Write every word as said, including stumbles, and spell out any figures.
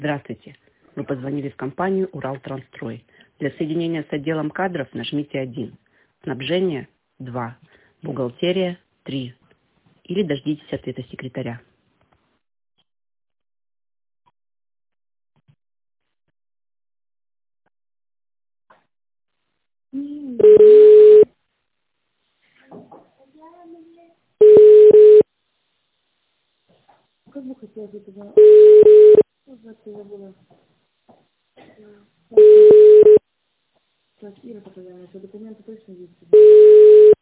Здравствуйте. Вы позвонили в компанию «Уралтранстрой». Для соединения с отделом кадров нажмите один. Снабжение– два. Бухгалтерия– три. Или дождитесь ответа секретаря. Как бы хотелось бы туда... Вот я забыла. Так, Ира, показала, что документы точно есть.